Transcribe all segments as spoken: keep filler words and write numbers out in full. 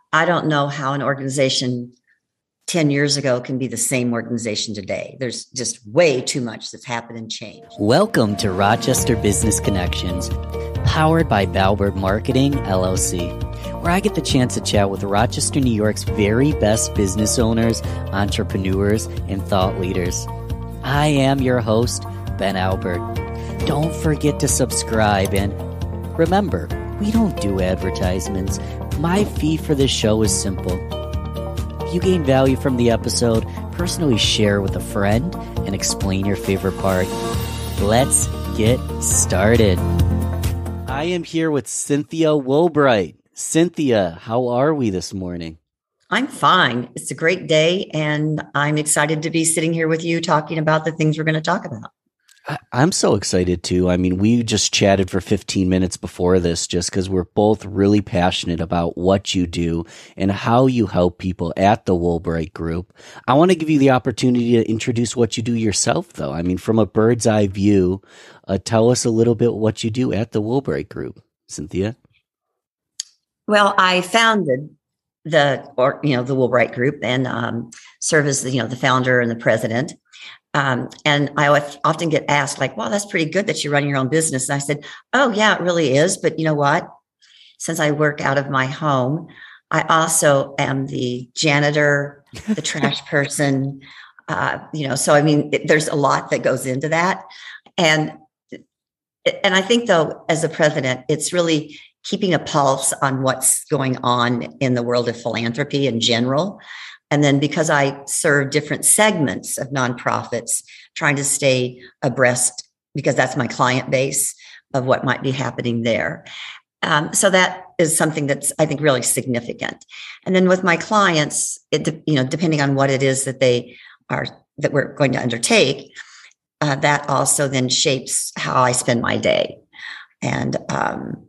I don't know how an organization ten years ago can be the same organization today. There's just way too much that's happened and changed. Welcome to Rochester Business Connections, powered by Bauberg Marketing, L L C, where I get the chance to chat with Rochester, New York's very best business owners, entrepreneurs, and thought leaders. I am your host, Ben Albert. Don't forget to subscribe, and remember, we don't do advertisements. My fee for this show is simple. If you gain value from the episode, personally share with a friend and explain your favorite part. Let's get started. I am here with Cynthia Woolbright. Cynthia, how are we this morning? I'm fine. It's a great day, and I'm excited to be sitting here with you talking about the things we're going to talk about. I'm so excited too. I mean, we just chatted for fifteen minutes before this just because we're both really passionate about what you do and how you help people at the Woolbright Group. I want to give you the opportunity to introduce what you do yourself, though. I mean, from a bird's eye view, uh, tell us a little bit what you do at the Woolbright Group, Cynthia. Well, I founded the, or you know, the Woolbright Group and um, serve as the, you know, the founder and the president. Um, and I often get asked like, wow, that's pretty good that you're running your own business. And I said, oh yeah, it really is. But you know what? Since I work out of my home, I also am the janitor, the trash person, uh, you know, so I mean, it, there's a lot that goes into that. And, and I think though, as a president, it's really keeping a pulse on what's going on in the world of philanthropy in general. And then because I serve different segments of nonprofits, trying to stay abreast because that's my client base of what might be happening there. Um, so that is something that's, I think, really significant. And then with my clients, it, you know, depending on what it is that they are, that we're going to undertake, uh, that also then shapes how I spend my day. And, um,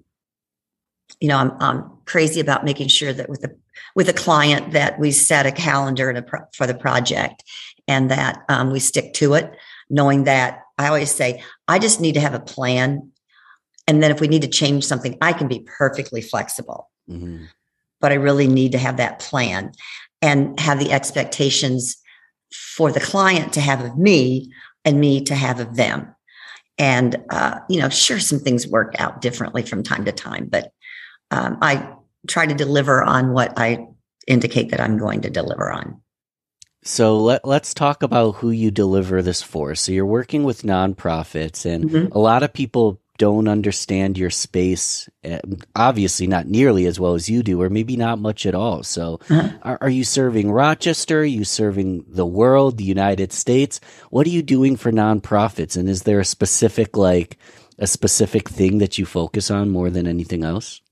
you know, I'm, I'm crazy about making sure that with the with a client that we set a calendar to pro- for the project and that um, we stick to it, knowing that I always say, I just need to have a plan. And then if we need to change something, I can be perfectly flexible. Mm-hmm. But I really need to have that plan and have the expectations for the client to have of me and me to have of them. And, uh, you know, sure, some things work out differently from time to time, but um, I try to deliver on what I indicate that I'm going to deliver on. So let, let's talk about who you deliver this for. So you're working with nonprofits, and mm-hmm. a lot of people don't understand your space, obviously not nearly as well as you do, or maybe not much at all. So uh-huh. are, are you serving Rochester? Are you serving the world, the United States? What are you doing for nonprofits? And is there a specific, like a specific thing that you focus on more than anything else?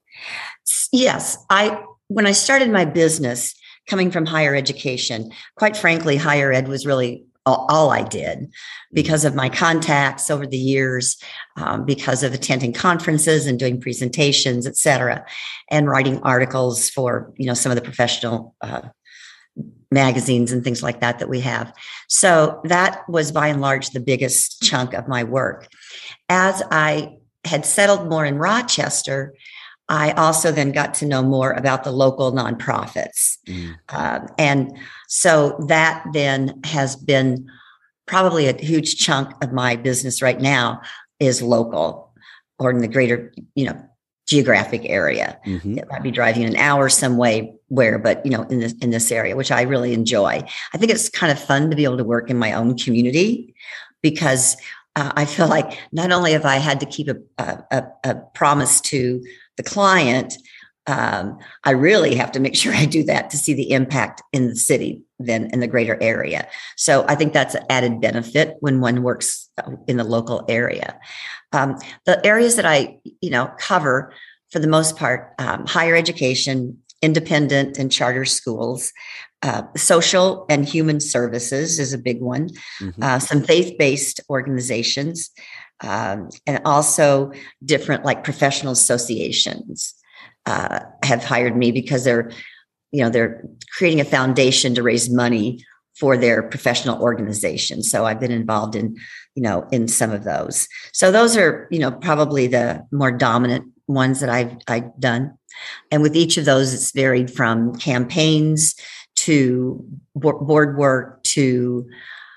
Yes. I, when I started my business coming from higher education, quite frankly, higher ed was really all, all I did because of my contacts over the years, um, because of attending conferences and doing presentations, et cetera, and writing articles for, you know, some of the professional, uh, magazines and things like that that we have. So that was by and large the biggest chunk of my work. As I had settled more in Rochester, I also then got to know more about the local nonprofits. Mm. Um, and so that then has been probably a huge chunk of my business right now is local or in the greater, you know, geographic area. Mm-hmm. It might be driving an hour some way where, but, you know, in this, in this area, which I really enjoy. I think it's kind of fun to be able to work in my own community because uh, I feel like not only have I had to keep a, a, a promise to the client, um, I really have to make sure I do that to see the impact in the city, then in the greater area. So I think that's an added benefit when one works in the local area. Um, the areas that I, you know, cover for the most part, um, higher education, independent and charter schools, uh, social and human services is a big one, mm-hmm. uh, some faith-based organizations, Um, and also different like professional associations uh, have hired me because they're, you know, they're creating a foundation to raise money for their professional organization. So I've been involved in, you know, in some of those. So those are, you know, probably the more dominant ones that I've, I've done. And with each of those, it's varied from campaigns to board work to,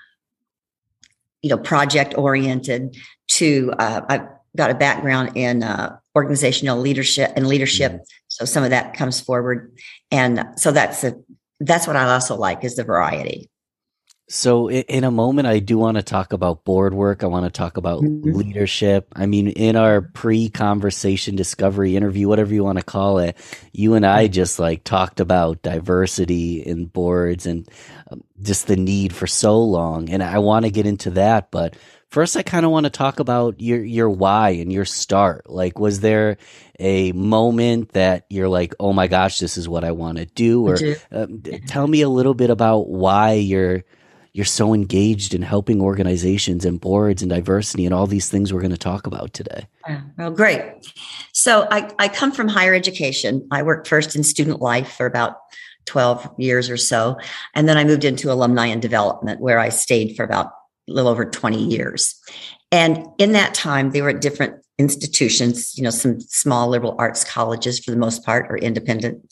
you know, project oriented to, uh, I've got a background in uh, organizational leadership and leadership. Mm-hmm. So some of that comes forward. And so that's a, that's what I also like is the variety. So in a moment, I do want to talk about board work. I want to talk about mm-hmm. leadership. I mean, in our pre-conversation discovery interview, whatever you want to call it, you and I just like talked about diversity in boards and just the need for so long. And I want to get into that. But first, I kind of want to talk about your, your why and your start. Like, was there a moment that you're like, oh my gosh, this is what I want to do? Or uh, tell me a little bit about why you're you're so engaged in helping organizations and boards and diversity and all these things we're going to talk about today. Well, great. So I, I come from higher education. I worked first in student life for about twelve years or so. And then I moved into alumni and development where I stayed for about a little over twenty years. And in that time, they were at different institutions, you know, some small liberal arts colleges for the most part or independent.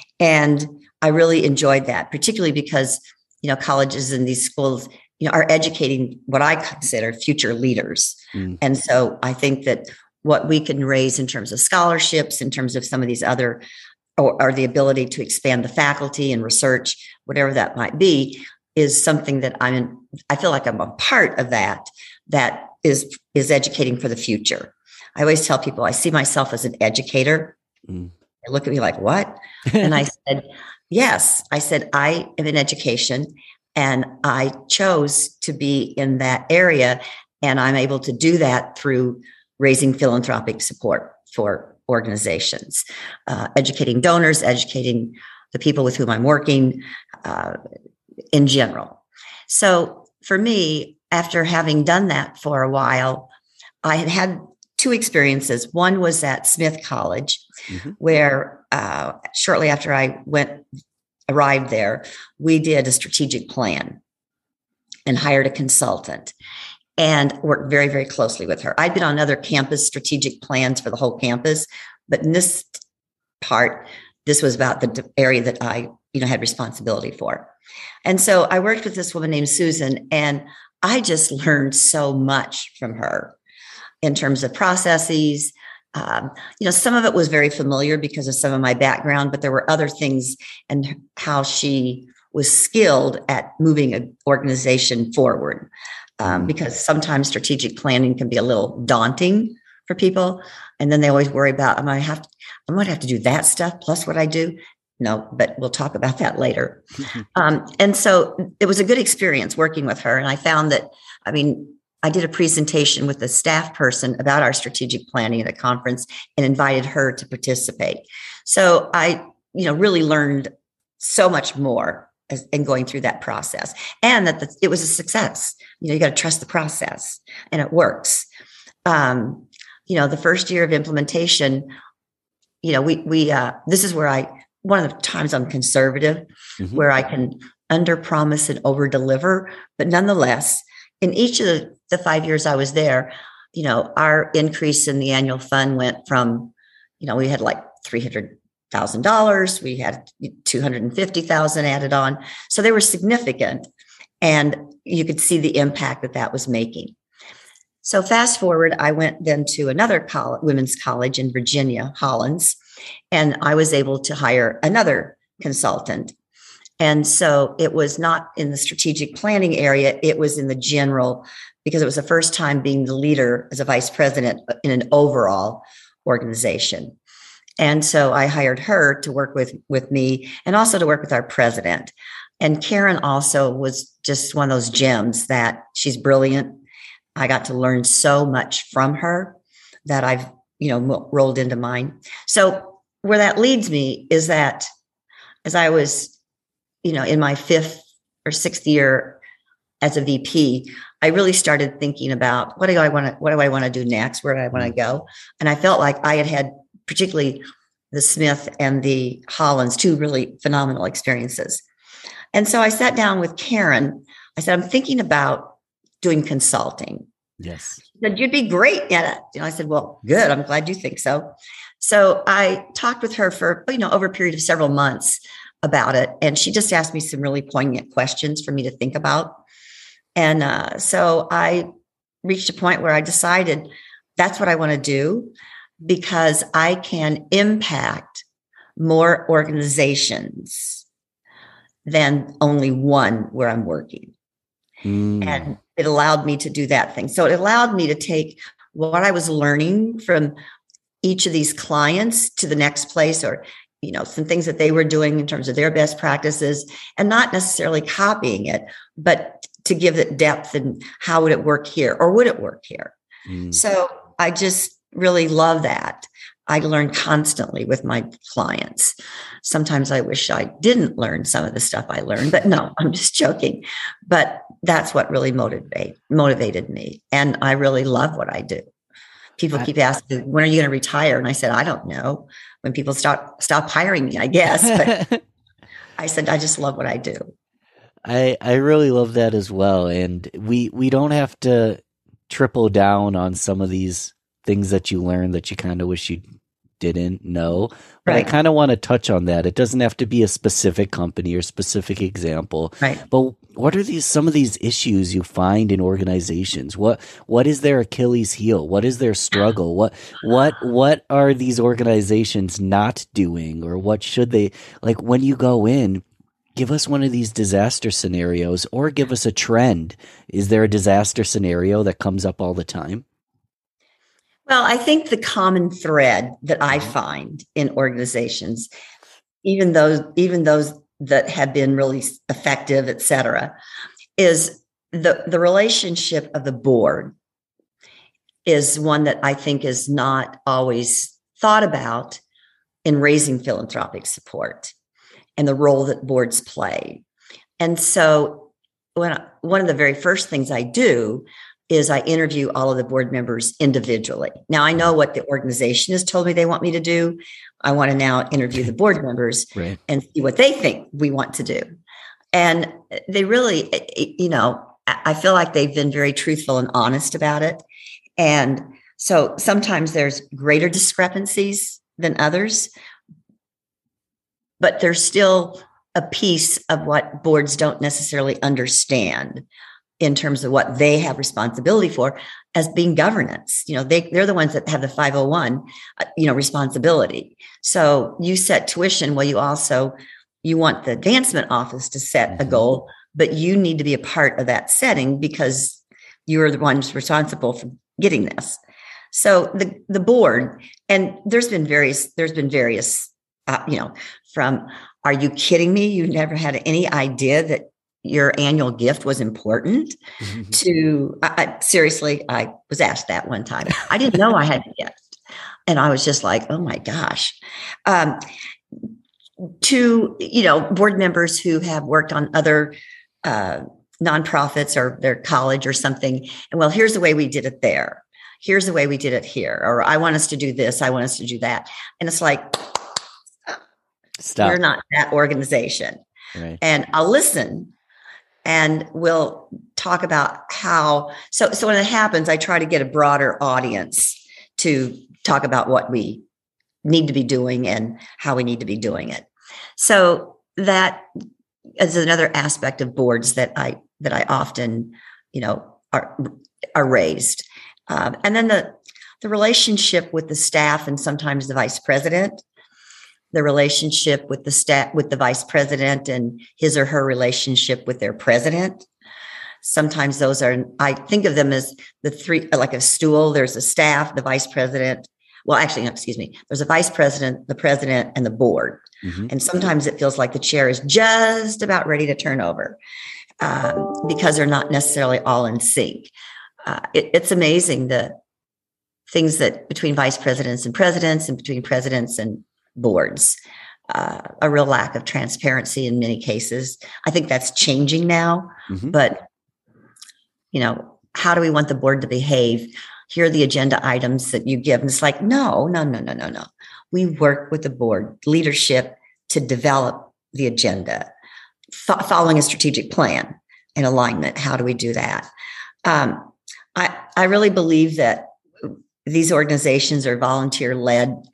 And I really enjoyed that, particularly because you know, colleges and these schools, you know, are educating what I consider future leaders. Mm. And so I think that what we can raise in terms of scholarships, in terms of some of these other, or, or the ability to expand the faculty and research, whatever that might be, is something that I'm in, I feel like I'm a part of that, that is, is educating for the future. I always tell people I see myself as an educator. Mm. They look at me like, what? And I said, yes, I said, I am in education and I chose to be in that area. And I'm able to do that through raising philanthropic support for organizations, uh, educating donors, educating the people with whom I'm working uh, in general. So for me, after having done that for a while, I had had two experiences. One was at Smith College, mm-hmm. where uh, shortly after I went, arrived there, we did a strategic plan and hired a consultant and worked very, very closely with her. I'd been on other campus strategic plans for the whole campus, but in this part, this was about the area that I, you know, had responsibility for. And so I worked with this woman named Susan, and I just learned so much from her in terms of processes. Um, you know, some of it was very familiar because of some of my background, but there were other things and how she was skilled at moving an organization forward. Um, because sometimes strategic planning can be a little daunting for people. And then they always worry about, am I have to, I'm going to have to do that stuff plus what I do. No, but we'll talk about that later. um, and so it was a good experience working with her. And I found that, I mean, I did a presentation with a staff person about our strategic planning at a conference and invited her to participate. So I, you know, really learned so much more as, in going through that process, and that the, it was a success. You know, you got to trust the process, and it works. Um, you know, the first year of implementation, you know, we we uh, this is where I one of the times I'm conservative, mm-hmm. where I can under promise and over deliver, but nonetheless, in each of the the five years I was there, you know, our increase in the annual fund went from, you know, we had like three hundred thousand dollars, we had two hundred fifty thousand added on. So they were significant, and you could see the impact that that was making. So fast forward, I went then to another college, women's college in Virginia, Hollins, and I was able to hire another consultant. And so it was not in the strategic planning area, it was in the general, because it was the first time being the leader as a vice president in an overall organization. And so I hired her to work with, with me and also to work with our president. And Karen also was just one of those gems that she's brilliant. I got to learn so much from her that I've, you know, rolled into mine. So where that leads me is that as I was, you know, in my fifth or sixth year as a V P, I really started thinking about what do I want to, what do I want to do next? Where do I want to go? And I felt like I had had particularly the Smith and the Hollins, two really phenomenal experiences. And so I sat down with Karen. I said, I'm thinking about doing consulting. Yes. She said, you'd be great at it. You know, I said, well, good. I'm glad you think so. So I talked with her for, you know, over a period of several months about it. And she just asked me some really poignant questions for me to think about. And uh, so I reached a point where I decided that's what I want to do, because I can impact more organizations than only one where I'm working. Mm. And it allowed me to do that thing. So it allowed me to take what I was learning from each of these clients to the next place, or, you know, some things that they were doing in terms of their best practices, and not necessarily copying it, but to give it depth and how would it work here, or would it work here? Mm. So I just really love that. I learn constantly with my clients. Sometimes I wish I didn't learn some of the stuff I learned, but no, I'm just joking. But that's what really motivate, motivated me. And I really love what I do. People keep asking, when are you going to retire? And I said, I don't know. When people stop, stop hiring me, I guess. But I said, I just love what I do. I, I really love that as well. And we, we don't have to triple down on some of these things that you learned that you kind of wish you didn't know. But right. I kind of want to touch on that. It doesn't have to be a specific company or specific example. Right. But what are these some of these issues you find in organizations? What what is their Achilles heel? What is their struggle? What what what are these organizations not doing, or what should they, like, when you go in, give us one of these disaster scenarios, or give us a trend. Is there a disaster scenario that comes up all the time? Well, I think the common thread that I find in organizations, even those, even those that have been really effective, et cetera, is the, the relationship of the board is one that I think is not always thought about in raising philanthropic support and the role that boards play. And so when I, one of the very first things I do is I interview all of the board members individually. Now, I know what the organization has told me they want me to do. I want to now interview the board members right. and see what they think we want to do. And they really, you know, I feel like they've been very truthful and honest about it. And so sometimes there's greater discrepancies than others, but there's still a piece of what boards don't necessarily understand in terms of what they have responsibility for as being governance. You know, they, they're the ones that have the five oh one, uh, you know, responsibility. So you set tuition. Well, you also, you want the advancement office to set a goal, but you need to be a part of that setting because you're the ones responsible for getting this. So the, the board, and there's been various, there's been various, uh, you know, from, are you kidding me? You never had any idea that your annual gift was important mm-hmm. to, I, I, seriously, I was asked that one time. I didn't know I had a gift. And I was just like, oh my gosh. Um, to, you know, board members who have worked on other uh, nonprofits or their college or something. And well, here's the way we did it there. Here's the way we did it here. Or I want us to do this. I want us to do that. And it's like, stop. We're not that organization. Right. And I'll listen. And we'll talk about how, so, so when it happens, I try to get a broader audience to talk about what we need to be doing and how we need to be doing it. So that is another aspect of boards that I, that I often, you know, are, are raised. Um, and then the, the relationship with the staff and sometimes the vice president, the relationship with the staff, with the vice president and his or her relationship with their president. Sometimes those are, I think of them as the three, like a stool. There's a staff, the vice president. Well, actually, no, excuse me. There's a vice president, the president, and the board. Mm-hmm. And sometimes it feels like the chair is just about ready to turn over um, because they're not necessarily all in sync. Uh, it, it's amazing the things that between vice presidents and presidents and between presidents and boards, uh, a real lack of transparency in many cases. I think that's changing now, mm-hmm. but you know, how do we want the board to behave? Here are the agenda items that you give. And it's like, no, no, no, no, no, no. We work with the board leadership to develop the agenda, F- following a strategic plan and alignment. How do we do that? Um, I, I really believe that these organizations are volunteer led.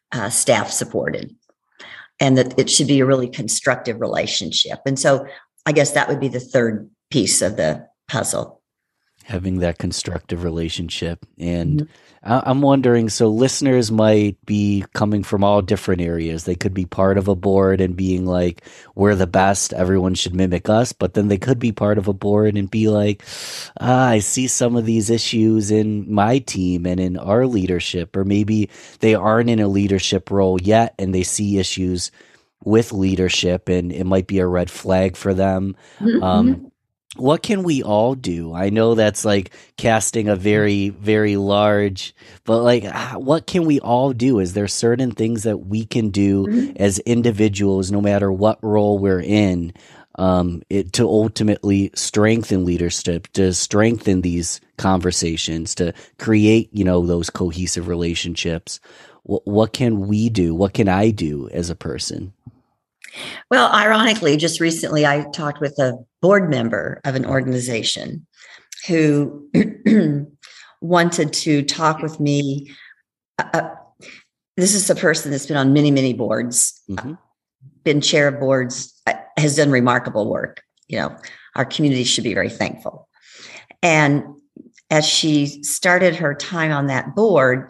uh, staff supported, and that it should be a really constructive relationship. And so I guess that would be the third piece of the puzzle. Having that constructive relationship. And mm-hmm. I'm wondering, so listeners might be coming from all different areas. They could be part of a board and being like, we're the best, everyone should mimic us. But then they could be part of a board and be like, ah, I see some of these issues in my team and in our leadership. Or maybe they aren't in a leadership role yet and they see issues with leadership and it might be a red flag for them. Mm-hmm. Um, What can we all do? I know that's like casting a very, very large, but like, what can we all do? Is there certain things that we can do mm-hmm. as individuals, no matter what role we're in, um, it, to ultimately strengthen leadership, to strengthen these conversations, to create, you know, those cohesive relationships? What, what can we do? What can I do as a person? Well, ironically, just recently I talked with a board member of an organization who wanted to talk with me. Uh, this is a person that's been on many, many boards, mm-hmm. been chair of boards, uh, has done remarkable work. You know, our community should be very thankful. And as she started her time on that board,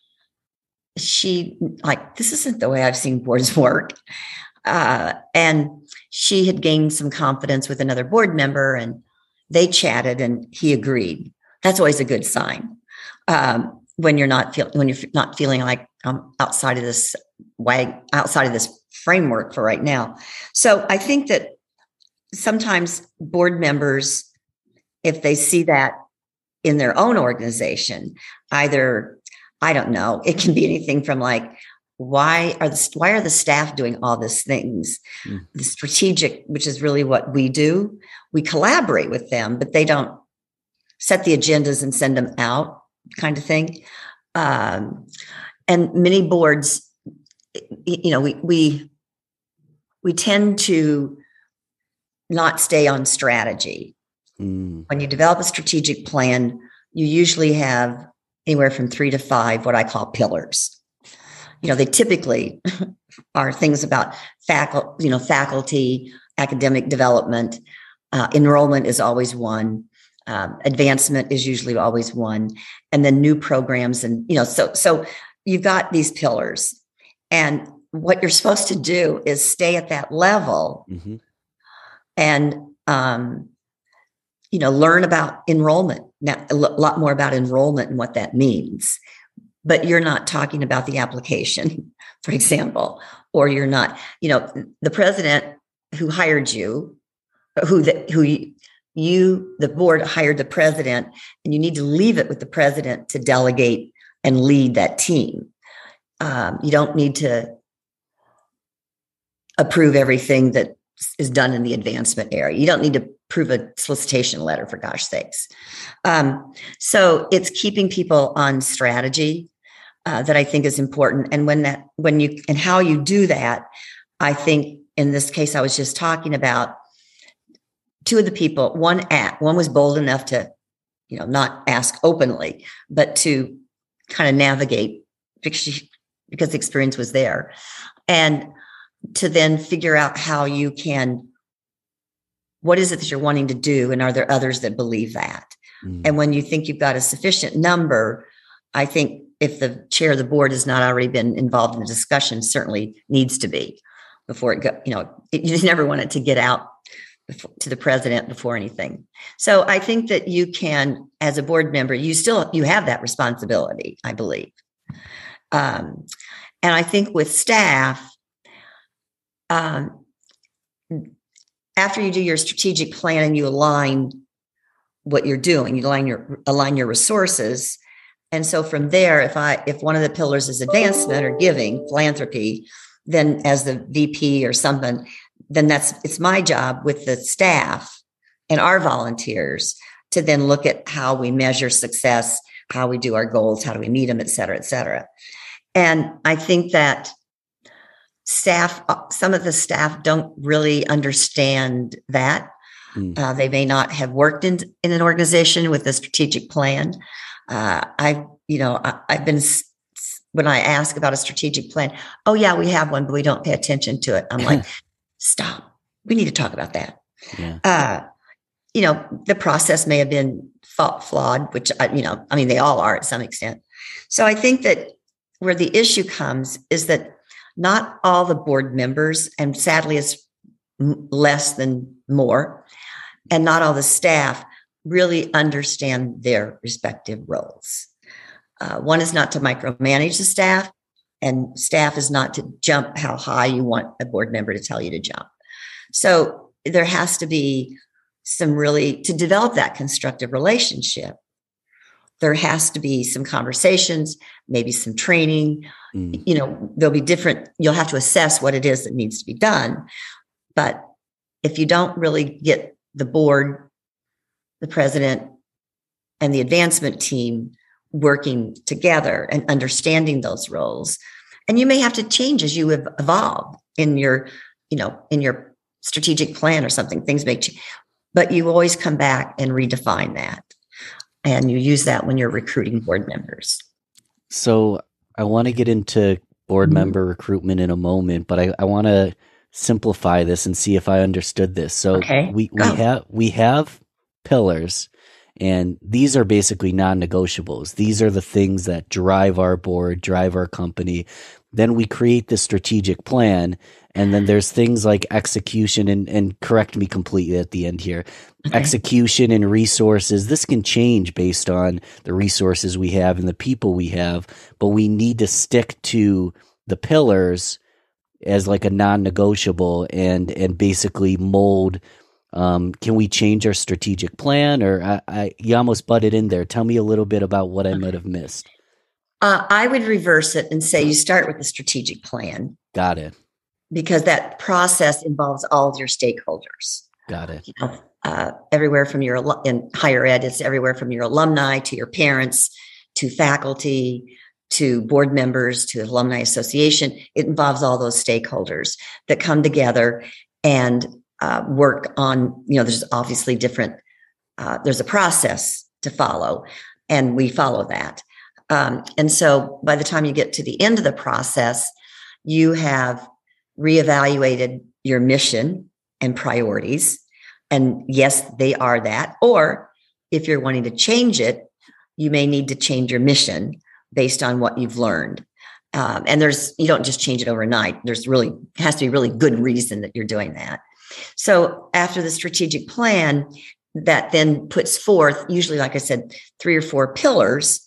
she like, this isn't the way I've seen boards work. Uh, and she had gained some confidence with another board member and they chatted and he agreed. That's always a good sign. Um, when you're not feel, when you're not feeling like I'm outside of this way, outside of this framework for right now. So I think that sometimes board members, if they see that in their own organization, either, I don't know, it can be anything from like, Why are the why are the staff doing all these things? Mm. The strategic, which is really what we do, we collaborate with them, but they don't set the agendas and send them out, kind of thing. Um, and many boards, you know, we we we tend to not stay on strategy. Mm. When you develop a strategic plan, you usually have anywhere from three to five what I call pillars. You know, they typically are things about faculty, you know, faculty, academic development, uh, enrollment is always one, um, advancement is usually always one, and then new programs. And, you know, so, so you've got these pillars and what you're supposed to do is stay at that level mm-hmm. and, um, you know, learn about enrollment, now, a lot more about enrollment and what that means. But you're not talking about the application, for example, or you're not, you know, the president who hired you, who the, who you, you, the board hired the president, and you need to leave it with the president to delegate and lead that team. Um, you don't need to approve everything that is done in the advancement area. You don't need to approve a solicitation letter, for gosh sakes. Um, so it's keeping people on strategy. Uh, that I think is important. And when that, when you, and how you do that, I think in this case, I was just talking about two of the people, one at, one was bold enough to, you know, not ask openly, but to kind of navigate because, she, because the experience was there, and to then figure out how you can, what is it that you're wanting to do? And are there others that believe that? Mm. And when you think you've got a sufficient number, I think if the chair of the board has not already been involved in the discussion, certainly needs to be before it go, you know, it, you never want it to get out before, to the president before anything. So I think that you can, as a board member, you still, you have that responsibility, I believe. Um, and I think with staff, um, after you do your strategic plan and you align what you're doing, you align your, align your resources. And so from there, if I, if one of the pillars is advancement or giving, philanthropy, then as the V P or something, then that's, it's my job with the staff and our volunteers to then look at how we measure success, how we do our goals, how do we meet them, et cetera, et cetera. And I think that staff, some of the staff don't really understand that. Mm. Uh, they may not have worked in, in an organization with a strategic plan. Uh, I, you know, I, I've been s- when I ask about a strategic plan, oh yeah, we have one, but we don't pay attention to it. I'm like, stop. We need to talk about that. Yeah. Uh, you know, the process may have been flawed, which, I, you know, I mean, they all are at some extent. So I think that where the issue comes is that not all the board members, and sadly it's less than more, and not all the staff really understand their respective roles. Uh, one is not to micromanage the staff, and staff is not to jump how high you want a board member to tell you to jump. So there has to be some really, to develop that constructive relationship, there has to be some conversations, maybe some training. Mm. You know, there'll be different, you'll have to assess what it is that needs to be done. But if you don't really get the board, the president, and the advancement team working together and understanding those roles, and you may have to change as you evolve in your, you know, in your strategic plan or something, things may change, but you always come back and redefine that. And you use that when you're recruiting board members. So I want to get into board mm-hmm. member recruitment in a moment, but I, I want to simplify this and see if I understood this. So okay. we, we have we have pillars, and these are basically non-negotiables. These are the things that drive our board, drive our company. Then we create the strategic plan, and then there's things like execution and, and correct me completely at the end here. Okay. Execution and resources. This can change based on the resources we have and the people we have, but we need to stick to the pillars as like a non-negotiable and and basically mold. Um, can we change our strategic plan? Or I, I, you almost butted in there. Tell me a little bit about what I might have missed. Uh, I would reverse it and say you start with the strategic plan. Got it. Because that process involves all of your stakeholders. Got it. You know, uh, everywhere from your, in higher ed, it's everywhere from your alumni to your parents to faculty to board members to alumni association. It involves all those stakeholders that come together and uh, work on, you know, there's obviously different, uh, there's a process to follow, and we follow that. Um, and so by the time you get to the end of the process, you have reevaluated your mission and priorities. And yes, they are that. Or if you're wanting to change it, you may need to change your mission based on what you've learned. Um, and there's, you don't just change it overnight. There's really, has to be really good reason that you're doing that. So after the strategic plan, that then puts forth, usually, like I said, three or four pillars.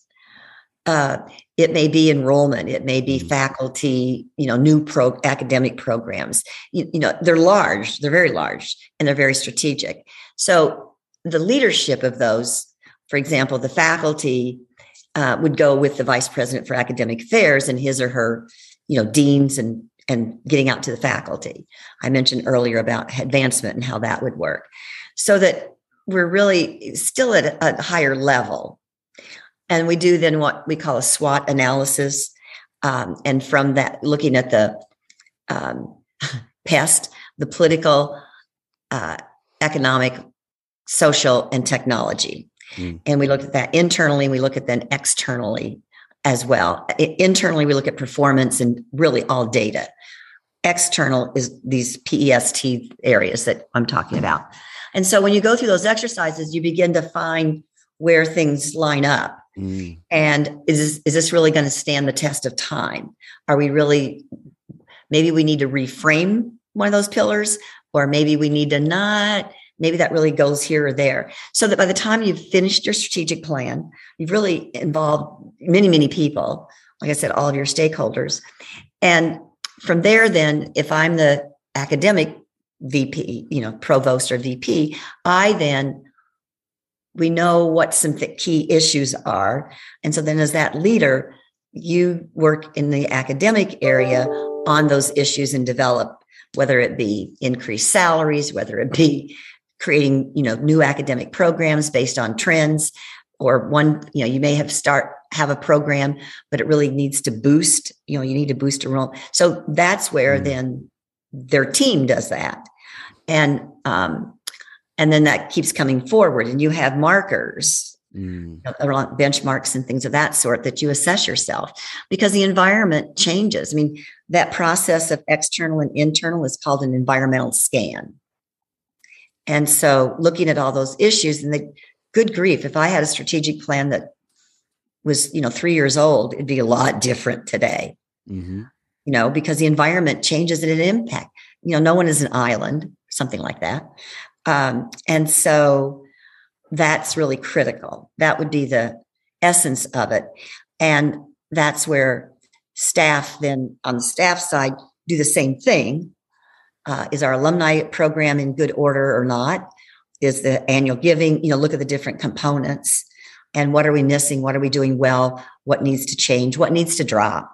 Uh, it may be enrollment, it may be faculty, you know, new pro academic programs. You, you know, they're large, they're very large, and they're very strategic. So the leadership of those, for example, the faculty uh, would go with the vice president for academic affairs and his or her, you know, deans and and getting out to the faculty. I mentioned earlier about advancement and how that would work, so that we're really still at a, a higher level. And we do then what we call a SWOT analysis. Um, and from that, looking at the um, pest, the political, uh, economic, social, and technology. Mm. And we look at that internally, we look at then externally as well. I, internally, we look at performance and really all data. External is these P E S T areas that I'm talking about. And so when you go through those exercises, you begin to find where things line up. Mm. And is this, is this really going to stand the test of time? Are we really, maybe we need to reframe one of those pillars, or maybe we need to not, maybe that really goes here or there. So that by the time you've finished your strategic plan, you've really involved many, many people, like I said, all of your stakeholders. And from there, then, if I'm the academic V P, you know, provost or V P, I then, we know what some th- key issues are. And so then as that leader, you work in the academic area on those issues and develop, whether it be increased salaries, whether it be creating, you know, new academic programs based on trends, or one, you know, you may have start have a program, but it really needs to boost, you know, you need to boost enrollment. So that's where mm-hmm. then their team does that. And, um, And then that keeps coming forward, and you have markers Mm. around benchmarks and things of that sort that you assess yourself because the environment changes. I mean, that process of external and internal is called an environmental scan. And so looking at all those issues and the good grief, if I had a strategic plan that was, you know, three years old, it'd be a lot different today, Mm-hmm. you know, because the environment changes and it impact, you know, no one is an island, something like that. Um, and so that's really critical. That would be the essence of it. And that's where staff then on the staff side do the same thing. Uh, is our alumni program in good order or not? Is the annual giving, you know, look at the different components and what are we missing? What are we doing well? What needs to change? What needs to drop?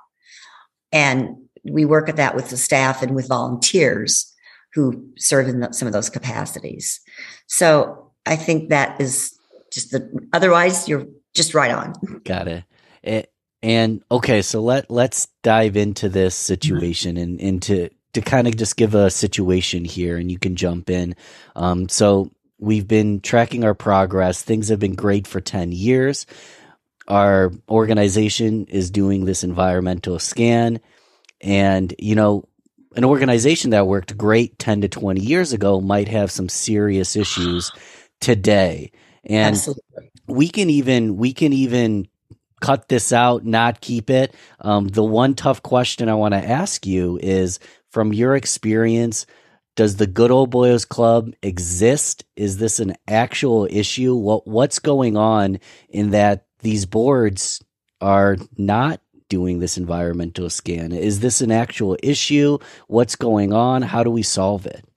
And we work at that with the staff and with volunteers who serve in the, some of those capacities. So I think that is just the, otherwise you're just right on. Got it. it and okay, so let, let's dive into this situation and into, to kind of just give a situation here and you can jump in. Um, so we've been tracking our progress. Things have been great for ten years. Our organization is doing this environmental scan. And, you know, an organization that worked great ten to twenty years ago might have some serious issues today. And Absolutely. we can even, we can even cut this out, not keep it. Um, the one tough question I want to ask you is, from your experience, does the Good Old Boys Club exist? Is this an actual issue? What what's going on in that these boards are not doing this environmental scan? Is this an actual issue? What's going on? How do we solve it?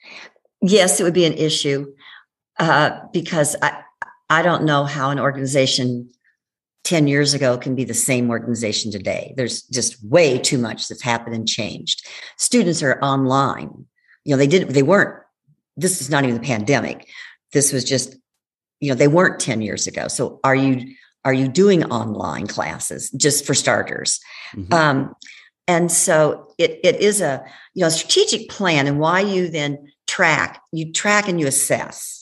Yes, it would be an issue uh, because I I don't know how an organization ten years ago can be the same organization today. There's just way too much that's happened and changed. Students are online. You know, they didn't, they weren't, this is not even the pandemic. This was just, you know, they weren't ten years ago. So are you, are you doing online classes just for starters? Mm-hmm. Um, and so it, it is a, you know, strategic plan, and why you then track, you track and you assess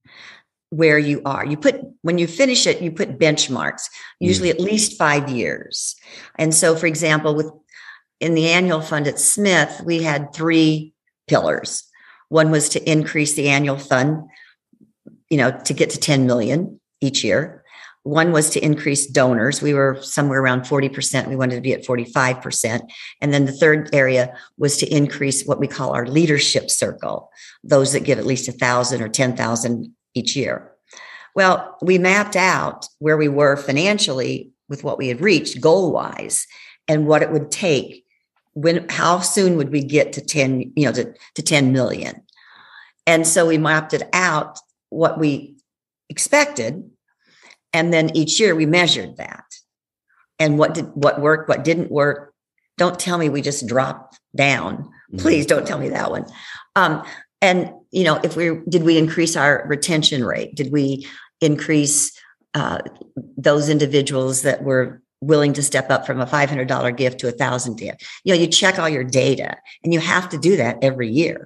where you are. You put, when you finish it, you put benchmarks, usually mm. at least five years. And so, for example, with in the annual fund at Smith, we had three pillars. One was to increase the annual fund, you know, to get to ten million each year. One was to increase donors. We were somewhere around forty percent. We wanted to be at forty-five percent. And then the third area was to increase what we call our leadership circle, those that give at least a thousand or ten thousand each year. Well, we mapped out where we were financially with what we had reached goal-wise and what it would take, when, how soon would we get to ten, you know, to, to ten million. And so we mapped it out what we expected. And then each year we measured that and what did, what worked, what didn't work. Don't tell me we just dropped down. Please don't tell me that one. Um, And, you know, if we, did we increase our retention rate? Did we increase uh, those individuals that were willing to step up from a five hundred dollars gift to a thousand gift? You know, you check all your data, and you have to do that every year.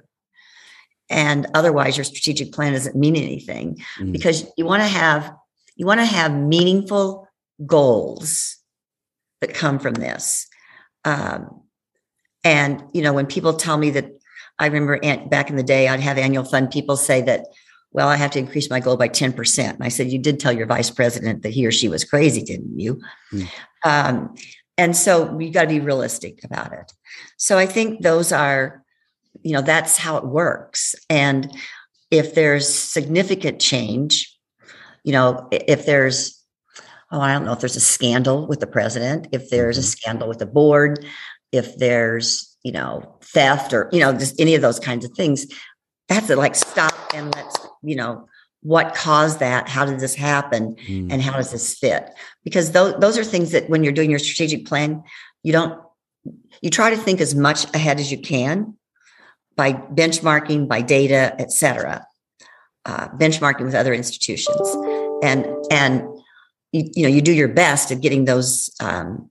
And otherwise your strategic plan doesn't mean anything, mm-hmm. because you want to have, you want to have meaningful goals that come from this. Um, and, you know, when people tell me that, I remember back in the day, I'd have annual fund people say that, well, I have to increase my goal by ten percent. And I said, you did tell your vice president that he or she was crazy, didn't you? Mm. Um, and so you got to be realistic about it. So I think those are, you know, that's how it works. And if there's significant change, you know, if there's, oh, I don't know if there's a scandal with the president, if there's mm-hmm. a scandal with the board, if there's, you know, theft or, you know, just any of those kinds of things, that's it, like stop and let's, you know, what caused that? How did this happen? Mm. And how does this fit? Because those, those are things that when you're doing your strategic plan, you don't, you try to think as much ahead as you can by benchmarking, by data, et cetera, uh, benchmarking with other institutions. And, and, you, you know, you do your best at getting those, um,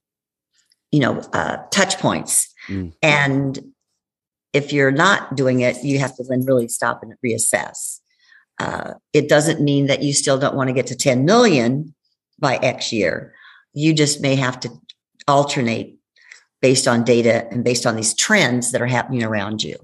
you know, uh, touch points. Mm. And if you're not doing it, you have to then really stop and reassess. Uh, it doesn't mean that you still don't want to get to ten million by X year. You just may have to alternate based on data and based on these trends that are happening around you.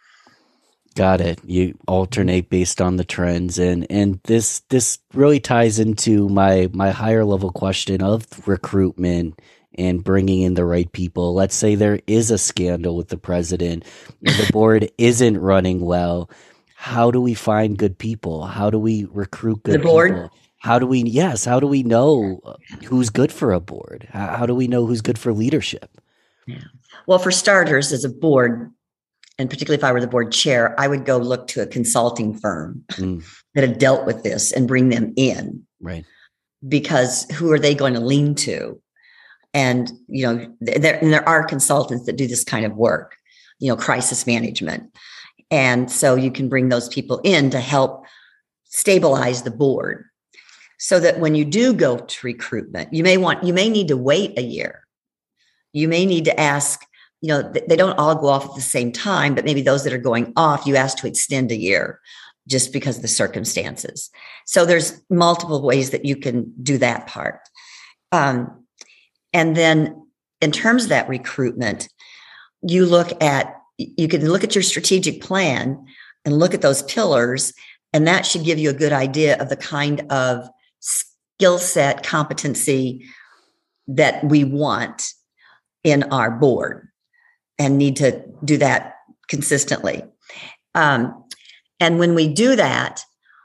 Got it. You alternate based on the trends, and and this this really ties into my my higher level question of recruitment and bringing in the right people. Let's say there is a scandal with the president, and the board isn't running well. How do we find good people? How do we recruit good the board? people? How do we, yes, how do we know who's good for a board? How, how do we know who's good for leadership? Yeah. Well, for starters, as a board, and particularly if I were the board chair, I would go look to a consulting firm mm. that had dealt with this and bring them in. Right. Because who are they going to lean to? And, you know, there, and there are consultants that do this kind of work, you know, crisis management. And so you can bring those people in to help stabilize the board so that when you do go to recruitment, you may want, you may need to wait a year. You may need to ask, you know, they don't all go off at the same time, but maybe those that are going off, you ask to extend a year just because of the circumstances. So there's multiple ways that you can do that part. Um, and then in terms of that recruitment, you look at, you can look at your strategic plan and look at those pillars, and that should give you a good idea of the kind of skill set, competency that we want in our board and need to do that consistently. Um, and when we do that,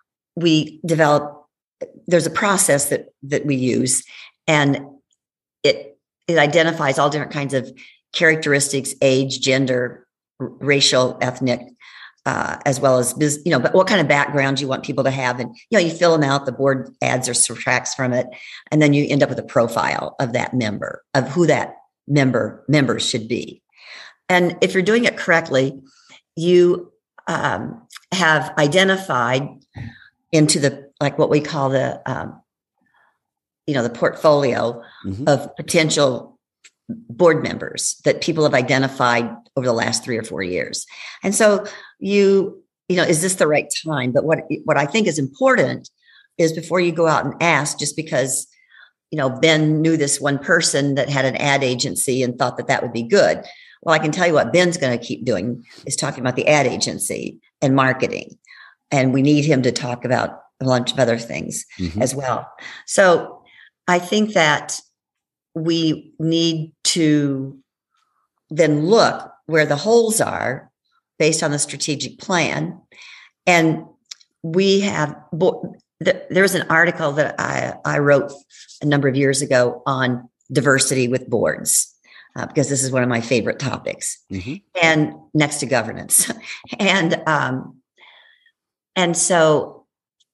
we develop, there's a process that, that we use, and it, it identifies all different kinds of characteristics, age, gender, racial, ethnic, uh, as well as, you know, but what kind of background you want people to have. And, you know, you fill them out, the board adds or subtracts from it. And then you end up with a profile of that member, of who that member members should be. And if you're doing it correctly, you um, have identified into the, like what we call the, um, you know, the portfolio mm-hmm. of potential board members that people have identified over the last three or four years. And so you, you know, is this the right time? But what, what I think is important is before you go out and ask, just because, you know, Ben knew this one person that had an ad agency and thought that that would be good. Well, I can tell you what Ben's going to keep doing is talking about the ad agency and marketing. And we need him to talk about a bunch of other things mm-hmm. as well. So I think that we need to then look where the holes are based on the strategic plan. And we have, there's an article that I, I wrote a number of years ago on diversity with boards, uh, because this is one of my favorite topics, mm-hmm. and next to governance. and, um, and so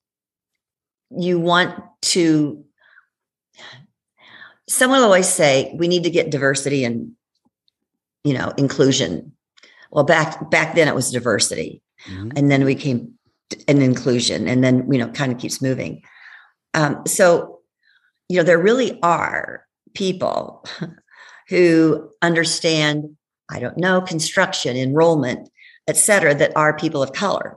you want to, someone will always say, we need to get diversity and, you know, inclusion. Well, back, back then it was diversity. Mm-hmm. And then we came an inclusion, and then, you know, kind of keeps moving. Um, so, you know, there really are people who understand, I don't know, construction, enrollment, et cetera, that are people of color.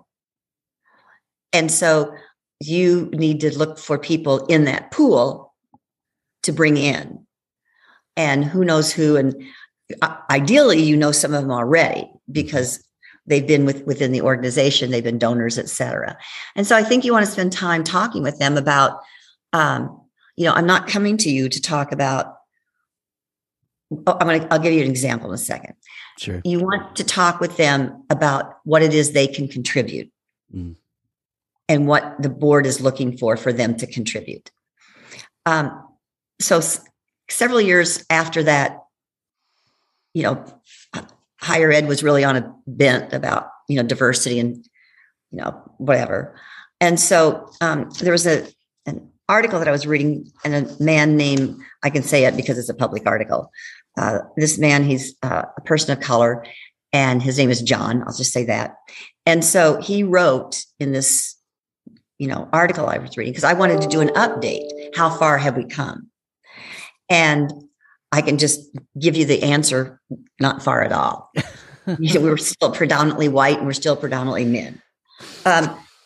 And so you need to look for people in that pool to bring in, and who knows who. And ideally, you know, some of them already because they've been with, within the organization, they've been donors, et cetera. And so I think you want to spend time talking with them about, um, you know, I'm not coming to you to talk about, oh, I'm going to, I'll give you an example in a second. Sure. You want to talk with them about what it is they can contribute mm. and what the board is looking for, for them to contribute. Um, so s- several years after that, you know, higher ed was really on a bent about, you know, diversity and, you know, whatever. And so um, there was a an article that I was reading, and a man named, I can say it because it's a public article. Uh, this man, he's uh, a person of color, and his name is John. I'll just say that. And so he wrote in this, you know, article I was reading, because I wanted to do an update. How far have we come? And I can just give you the answer, not far at all. We were still predominantly white, and we're still predominantly men. Um,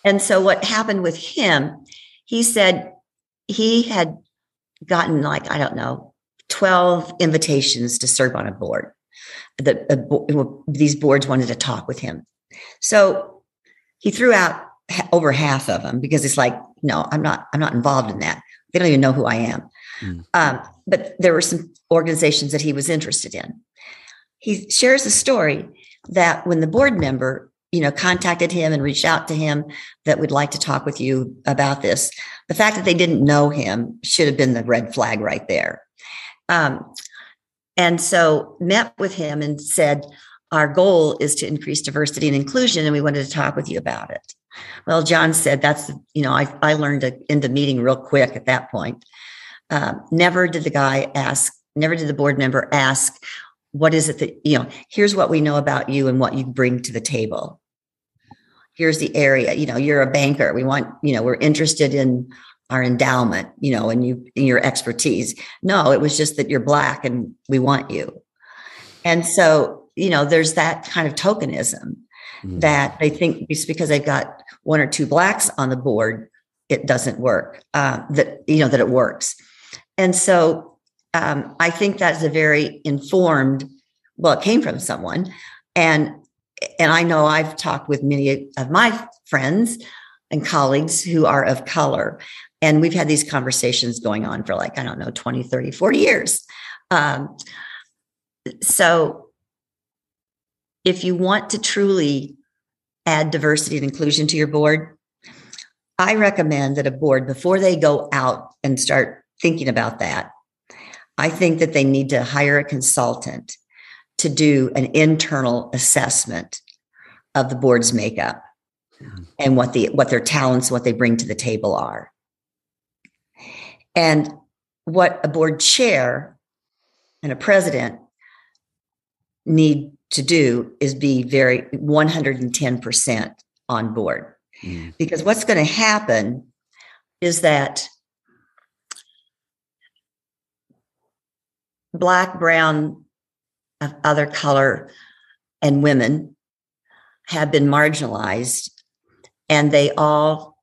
And so what happened with him, he said he had gotten like, I don't know, twelve invitations to serve on a board. The, uh, these boards wanted to talk with him. So he threw out over half of them because it's like, no, I'm not, I'm not involved in that. They don't even know who I am. Mm. Um, but there were some organizations that he was interested in. He shares a story that when the board member, you know, contacted him and reached out to him that would like to talk with you about this, the fact that they didn't know him should have been the red flag right there. Um, and so met with him and said, our goal is to increase diversity and inclusion, and we wanted to talk with you about it. Well, John said, that's, you know, I, I learned to end the meeting real quick at that point. Um, never did the guy ask, never did the board member ask, what is it that, you know, here's what we know about you and what you bring to the table. Here's the area, you know, you're a banker. We want, you know, we're interested in our endowment, you know, and you, in your expertise. No, it was just that you're Black and we want you. And so, you know, there's that kind of tokenism mm. that they think it's because they've got one or two Blacks on the board, it doesn't work, uh, that, you know, that it works. And so um, I think that's a very informed, well, it came from someone. And, and I know I've talked with many of my friends and colleagues who are of color. And we've had these conversations going on for like, I don't know, twenty, thirty, forty years. Um, so if you want to truly add diversity and inclusion to your board, I recommend that a board, before they go out and start thinking about that, I think that they need to hire a consultant to do an internal assessment of the board's makeup mm-hmm. and what the what their talents, what they bring to the table are. And what a board chair and a president need to do is be very one hundred ten percent on board. Mm. Because what's going to happen is that Black, brown, of other color, and women have been marginalized, and they all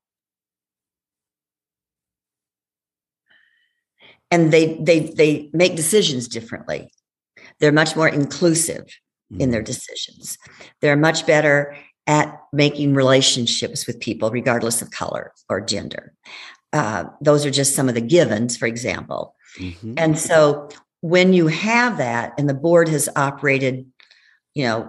and they they they make decisions differently. They're much more inclusive mm. in their decisions. They're much better at making relationships with people, regardless of color or gender. Uh, those are just some of the givens, for example. Mm-hmm. And so when you have that and the board has operated, you know,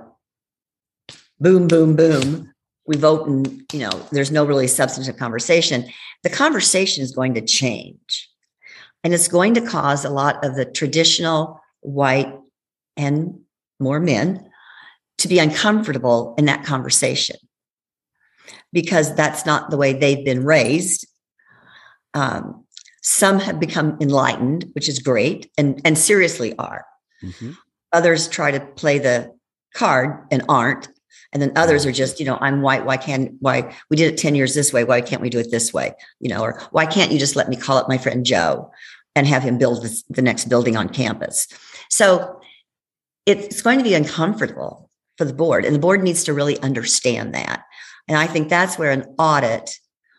boom, boom, boom, we vote and, you know, there's no really substantive conversation, the conversation is going to change. And it's going to cause a lot of the traditional white and more men to be uncomfortable in that conversation because that's not the way they've been raised. Um, some have become enlightened, which is great, and, and seriously are. Mm-hmm. Others try to play the card and aren't. And then others are just, you know, I'm white. Why can't, why we did it ten years this way. Why can't we do it this way? You know, or why can't you just let me call up my friend Joe and have him build this, the next building on campus? So it's going to be uncomfortable for the board, and the board needs to really understand that. And I think that's where an audit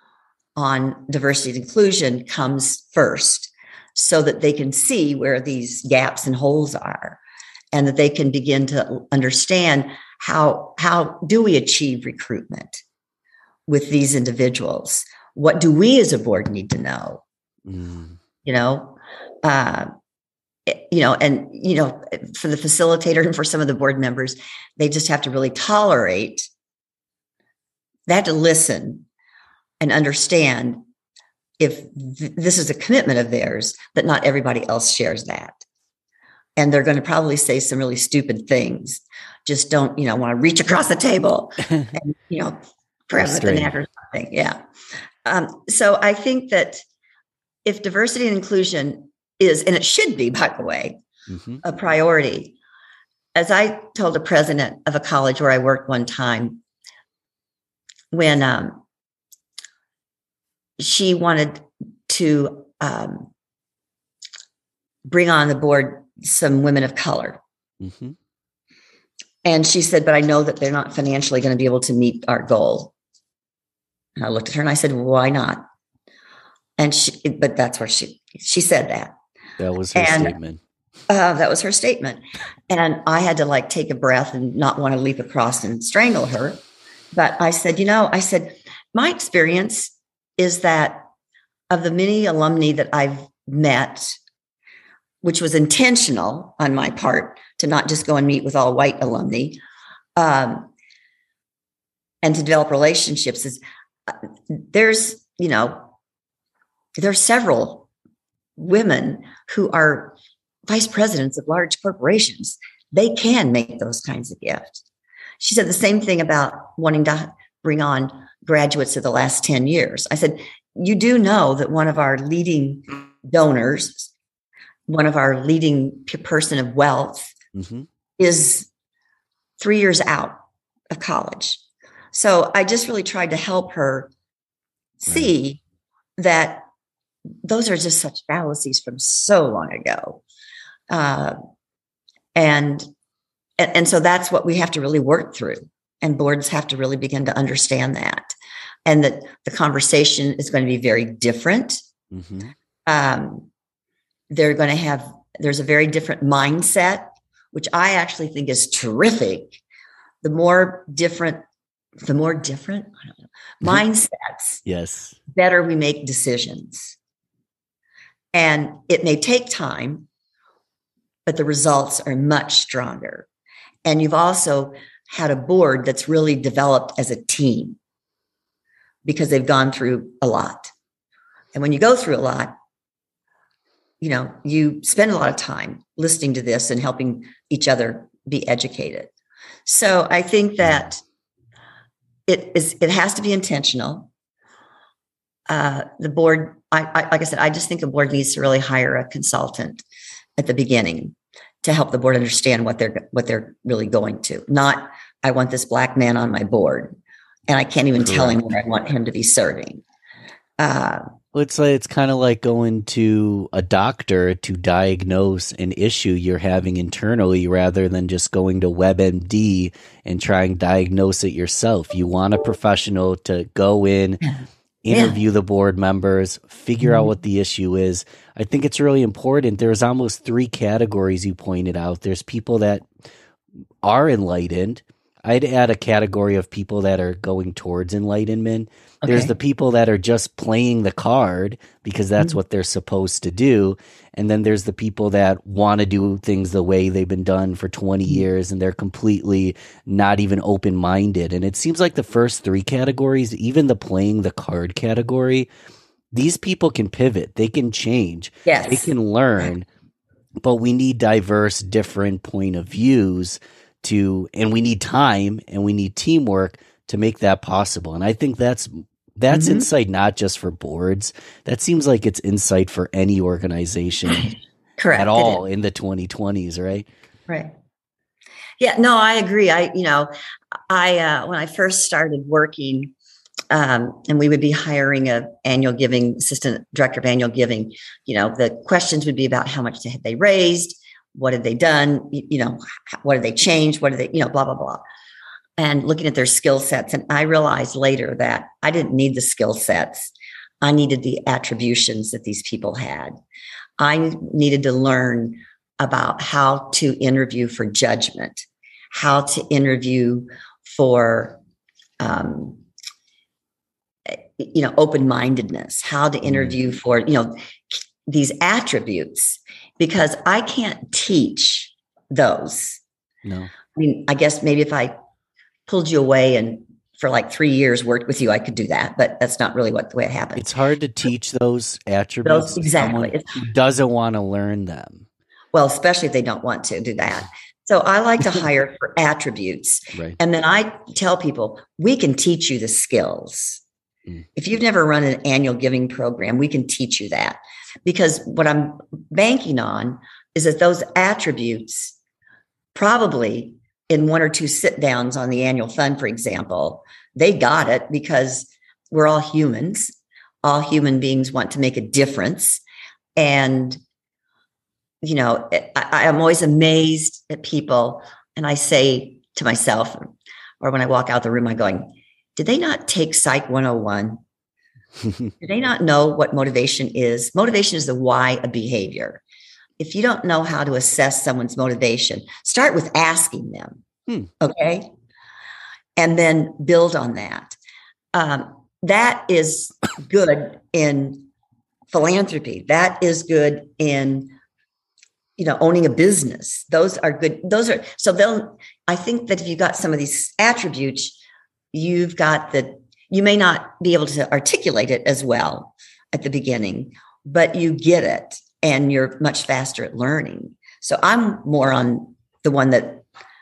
on diversity and inclusion comes first, so that they can see where these gaps and holes are, and that they can begin to understand how, how do we achieve recruitment with these individuals? What do we as a board need to know? Mm. You know, uh, you know, and, you know, for the facilitator and for some of the board members, they just have to really tolerate, they have to listen and understand if th- this is a commitment of theirs, that not everybody else shares that. And they're going to probably say some really stupid things. Just don't, you know, want to reach across the table and, you know, grab with the neck or something. Yeah. Um, so I think that if diversity and inclusion is, and it should be, by the way, mm-hmm. a priority. As I told the president of a college where I worked one time, when um, she wanted to um, bring on the board some women of color. Mm-hmm. And she said, but I know that they're not financially going to be able to meet our goal. And I looked at her and I said, why not? And she, but that's where she, she said that. That was her and, statement. Uh, that was her statement. And I had to like take a breath and not want to leap across and strangle her. But I said, you know, I said, my experience is that of the many alumni that I've met, which was intentional on my part to not just go and meet with all white alumni, um, and to develop relationships, is uh, there's, you know, there's several women who are vice presidents of large corporations. They can make those kinds of gifts. She said the same thing about wanting to bring on graduates of the last ten years. I said, you do know that one of our leading donors, one of our leading person of wealth, mm-hmm. is three years out of college. So I just really tried to help her see right. that those are just such fallacies from so long ago. Uh, and, and, and so that's what we have to really work through. And boards have to really begin to understand that. And that the conversation is going to be very different. Mm-hmm. Um, they're going to have, there's a very different mindset, which I actually think is terrific. The more different, the more different I don't know, mindsets, yes, better we make decisions. And it may take time, but the results are much stronger. And you've also had a board that's really developed as a team because they've gone through a lot. And when you go through a lot, you know, you spend a lot of time listening to this and helping each other be educated. So I think that it is, it has to be intentional. Uh, the board, I, I, like I said, I just think a board needs to really hire a consultant at the beginning to help the board understand what they're, what they're really going to. Not, I want this black man on my board, and I can't even Correct. Tell him where I want him to be serving. Uh, well, it's like, it's kind of like going to a doctor to diagnose an issue you're having internally rather than just going to WebMD and trying to diagnose it yourself. You want a professional to go in, interview yeah. the board members, figure mm-hmm. out what the issue is. I think it's really important. There's almost three categories you pointed out. There's people that are enlightened. I'd add a category of people that are going towards enlightenment. Okay. There's the people that are just playing the card because that's mm-hmm. what they're supposed to do. And then there's the people that want to do things the way they've been done for twenty mm-hmm. years, and they're completely not even open-minded. And it seems like the first three categories, even the playing the card category, these people can pivot. They can change. Yes. They can learn. But we need diverse, different point of views to, and we need time and we need teamwork to make that possible. And I think that's that's mm-hmm. insight not just for boards. That seems like it's insight for any organization Correct. At all in the twenty twenties, right? Right. Yeah, no, I agree. I, you know, I uh, when I first started working, um, and we would be hiring a annual giving assistant director of annual giving, you know, the questions would be about how much had they raised, what had they done, you, you know, what did they change, what did they, you know, blah, blah, blah. And looking at their skill sets. And I realized later that I didn't need the skill sets. I needed the attributions that these people had. I needed to learn about how to interview for judgment, how to interview for, um, you know, open-mindedness, how to interview for, you know, these attributes, because I can't teach those. No. I mean, I guess maybe if I pulled you away and for like three years worked with you, I could do that, but that's not really what the way it happens. It's hard to teach those attributes. Those, exactly. To someone who doesn't want to learn them. Well, especially if they don't want to do that. So I like to hire for attributes. Right. And then I tell people, we can teach you the skills. Mm. If you've never run an annual giving program, we can teach you that. Because what I'm banking on is that those attributes probably in one or two sit downs on the annual fund, for example, they got it because we're all humans. All human beings want to make a difference. And, you know, I, I'm always amazed at people. And I say to myself, or when I walk out the room, I'm going, did they not take Psych one oh one? Do they not know what motivation is? Motivation is the why of behavior. If you don't know how to assess someone's motivation, start with asking them. Hmm. Okay. And then build on that. Um, that is good in philanthropy. That is good in, you know, owning a business. Those are good. Those are, so they'll, I think that if you've got some of these attributes, you've got the, you may not be able to articulate it as well at the beginning, but you get it and you're much faster at learning. So I'm more on the one that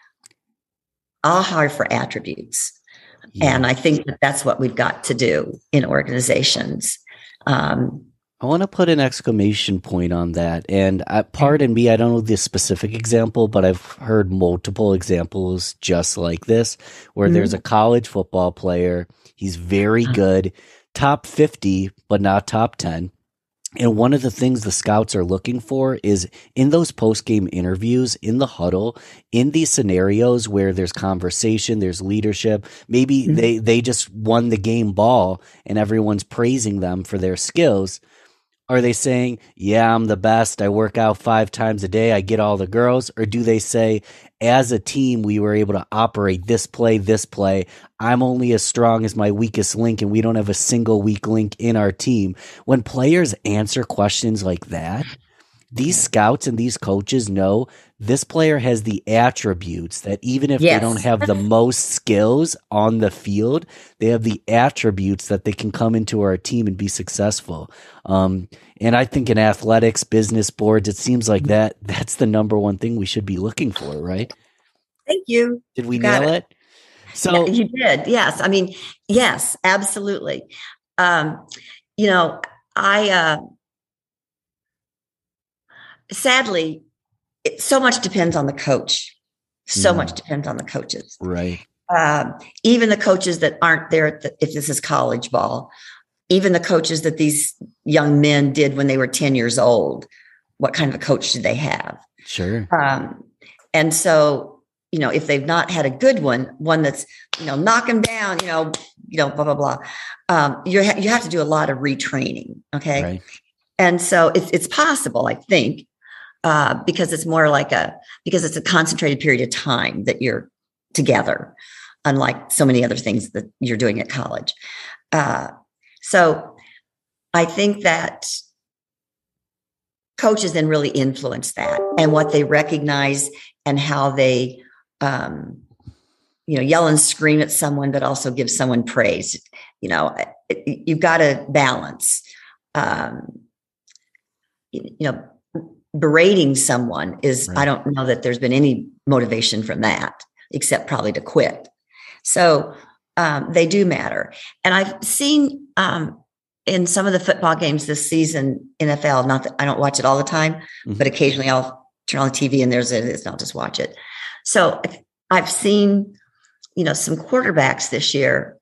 I'll hire for attributes. Yeah. And I think that that's what we've got to do in organizations. Um, I want to put an exclamation point on that. And I, pardon me, I don't know the specific example, but I've heard multiple examples just like this, where mm-hmm. there's a college football player. He's very good, top fifty, but not top ten. And one of the things the scouts are looking for is in those post-game interviews, in the huddle, in these scenarios where there's conversation, there's leadership, maybe mm-hmm. they, they just won the game ball and everyone's praising them for their skills. Are they saying, yeah, I'm the best, I work out five times a day, I get all the girls? Or do they say, as a team, we were able to operate this play, this play. I'm only as strong as my weakest link, and we don't have a single weak link in our team. When players answer questions like that, these scouts and these coaches know this player has the attributes that even if yes. they don't have the most skills on the field, they have the attributes that they can come into our team and be successful. Um, and I think in athletics, business boards, it seems like that that's the number one thing we should be looking for, right? Thank you. Did we Got nail it? it? So yeah, you did. Yes. I mean, yes, absolutely. Um, you know, I, uh, sadly, it, so much depends on the coach. So mm. much depends on the coaches. Right. Um, even the coaches that aren't there, at the, if this is college ball, even the coaches that these young men did when they were ten years old, what kind of a coach did they have? Sure. Um, and so, you know, if they've not had a good one, one that's, you know, knock them down, you know, you know, blah, blah, blah. Um, you ha- you have to do a lot of retraining. Okay. Right. And so it's, it's possible, I think, uh, because it's more like a, because it's a concentrated period of time that you're together, unlike so many other things that you're doing at college. Uh, so I think that coaches then really influence that and what they recognize and how they, um, you know, yell and scream at someone, but also give someone praise. You know, you've got to balance, um, you know, berating someone is, right. I don't know that there's been any motivation from that, except probably to quit. So um, they do matter. And I've seen um, in some of the football games this season, N F L, not that I don't watch it all the time, mm-hmm. but occasionally I'll turn on the T V and there's it is, and I'll just watch it. So I've seen, you know, some quarterbacks this year,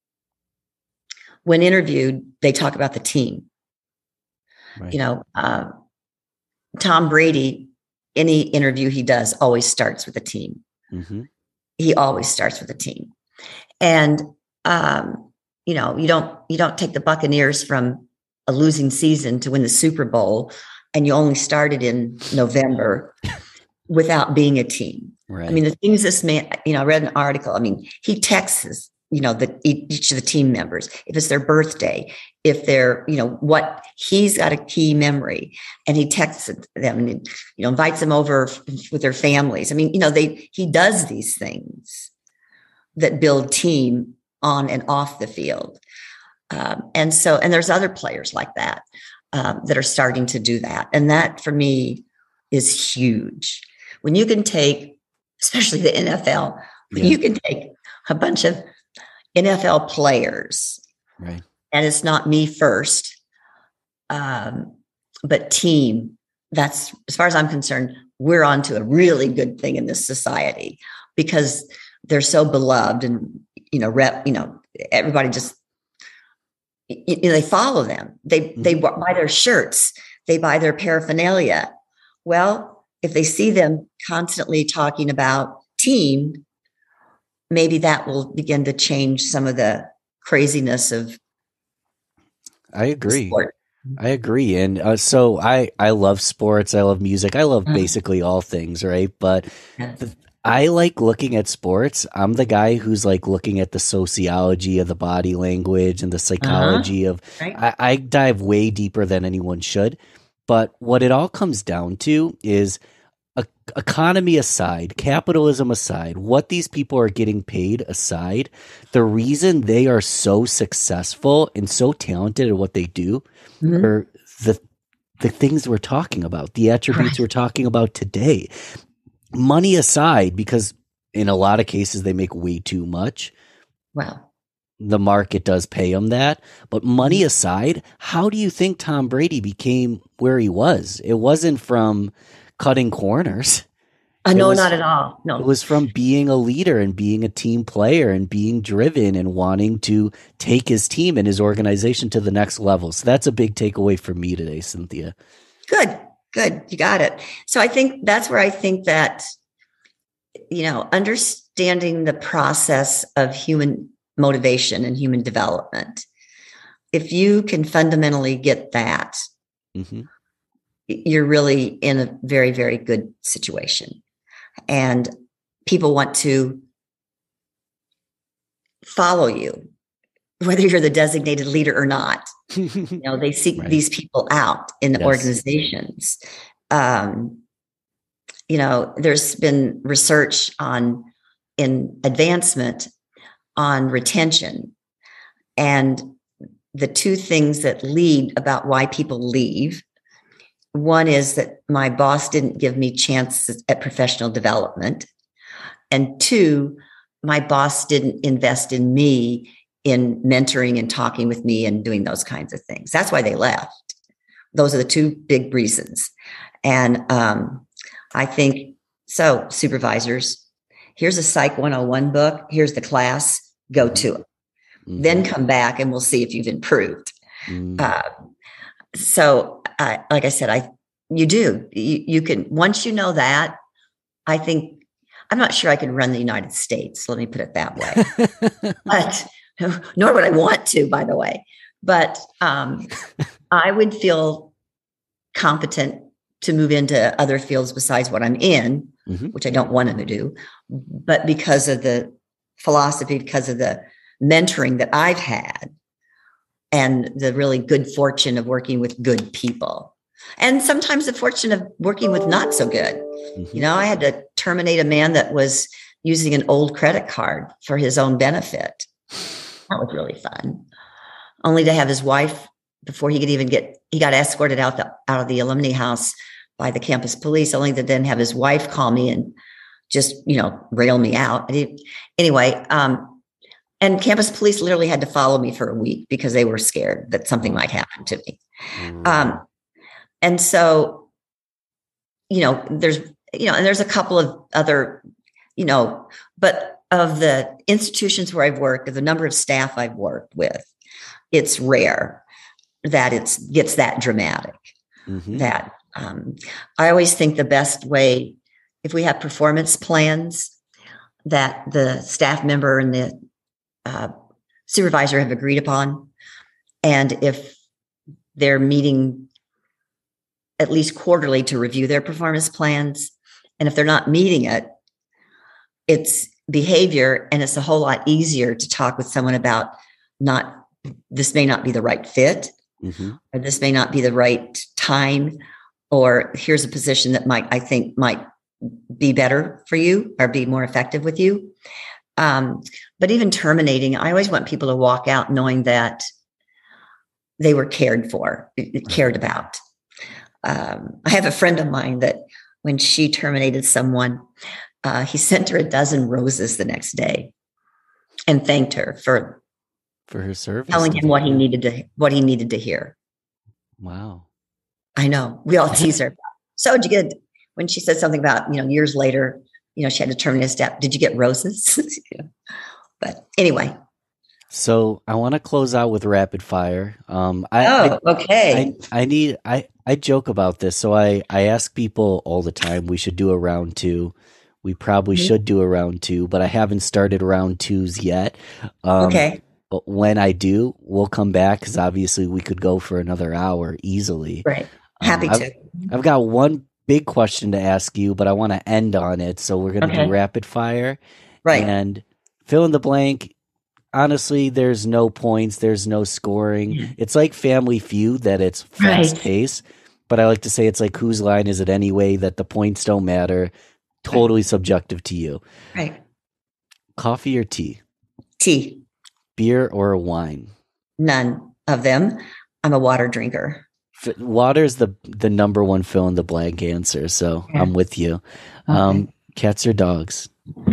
when interviewed, they talk about the team. Right. You know, uh, Tom Brady, any interview he does always starts with a team. Mm-hmm. He always starts with a team. And, um, you know, you don't, you don't take the Buccaneers from a losing season to win the Super Bowl, and you only started in November without being a team. Right. I mean, the things this man, you know, I read an article. I mean, he texts, you know, the, each of the team members, if it's their birthday, if they're, you know, what he's got a key memory, and he texts them and, you know, invites them over with their families. I mean, you know, they, he does these things that build team on and off the field. Um, and so, and there's other players like that, um, that are starting to do that. And that for me is huge. When you can take, especially the N F L, when yeah. you can take a bunch of N F L players, right. and it's not me first, um, but team. That's, as far as I'm concerned, we're on to a really good thing in this society, because they're so beloved, and, you know, rep, you know, everybody just, you know, they follow them. They, mm-hmm. they buy their shirts, they buy their paraphernalia. Well, if they see them constantly talking about team, maybe that will begin to change some of the craziness of I agree. sport. I agree. And uh, so I, I love sports. I love music. I love basically all things, right? But the, I like looking at sports. I'm the guy who's like looking at the sociology of the body language and the psychology uh-huh. of, right. I, I dive way deeper than anyone should. But what it all comes down to is uh, economy aside, capitalism aside, what these people are getting paid aside, the reason they are so successful and so talented at what they do mm-hmm. are the the things we're talking about, the attributes right. we're talking about today. Money aside, because in a lot of cases they make way too much. Wow. The market does pay them that. But money aside, how do you think Tom Brady became where he was? It wasn't from cutting corners. Uh, no, was, not at all. No, it was from being a leader and being a team player and being driven and wanting to take his team and his organization to the next level. So that's a big takeaway for me today, Cynthia. Good, good. You got it. So I think that's where I think that, you know, understanding the process of human motivation and human development, if you can fundamentally get that, mm-hmm. you're really in a very, very good situation. And people want to follow you, whether you're the designated leader or not. You know, they seek right. these people out in yes. organizations. Um, you know, there's been research on in advancement on retention. And the two things that lead about why people leave, one is that my boss didn't give me chances at professional development. And two, my boss didn't invest in me in mentoring and talking with me and doing those kinds of things. That's why they left. Those are the two big reasons. And um, I think, so supervisors, here's a Psych one oh one book. Here's the class. Go to it. Mm-hmm. Then come back and we'll see if you've improved. Mm-hmm. Uh, so, uh, like I said, I you do. You, you can, once you know that, I think, I'm not sure I can run the United States. Let me put it that way. But, nor would I want to, by the way. But um, I would feel competent to move into other fields besides what I'm in, mm-hmm. which I don't want to do. But because of the philosophy, because of the mentoring that I've had and the really good fortune of working with good people, and sometimes the fortune of working with not so good. Mm-hmm. You know, I had to terminate a man that was using an old credit card for his own benefit. That was really fun. Only to have his wife, before he could even get, he got escorted out the out of the alumni house by the campus police, only to then have his wife call me and just, you know, rail me out. Anyway, um, and campus police literally had to follow me for a week because they were scared that something might happen to me. Mm. Um, and so, you know, there's, you know, and there's a couple of other, you know, but of the institutions where I've worked, of the number of staff I've worked with, it's rare that it's gets that dramatic. Mm-hmm. That um, I always think the best way, if we have performance plans that the staff member and the uh, supervisor have agreed upon, and if they're meeting at least quarterly to review their performance plans, and if they're not meeting it, it's behavior, and it's a whole lot easier to talk with someone about not, this may not be the right fit, mm-hmm. or this may not be the right time, or here's a position that might, I think might be better for you or be more effective with you. Um, but even terminating, I always want people to walk out knowing that they were cared for, cared about. Um, I have a friend of mine that when she terminated someone, uh, he sent her a dozen roses the next day and thanked her for for her service, telling him what he needed to what he needed to hear. Wow, I know. We all tease her. So did you get, when she said something about, you know, years later, you know, she had to terminate a step. Did you get roses? Yeah. But anyway. So I want to close out with rapid fire. Um, I, oh, I, okay. I, I need, I, I joke about this. So I, I ask people all the time, we should do a round two. We probably Mhm. should do a round two, but I haven't started round twos yet. Um, Okay. but when I do, we'll come back because obviously we could go for another hour easily. Great. Um, Happy I've to. I've got one big question to ask you, but I want to end on it. So we're going to do Okay. rapid fire Right. and fill in the blank. Honestly, there's no points, there's no scoring. Yeah. It's like Family Feud that it's fast Right. paced, but I like to say it's like whose line is it anyway that the points don't matter. Totally subjective to you. Right. Coffee or tea? Tea. Beer or wine? None of them. I'm a water drinker. F- Water is the the number one fill in the blank answer, so Yeah. I'm with you. Okay. Um, cats or dogs?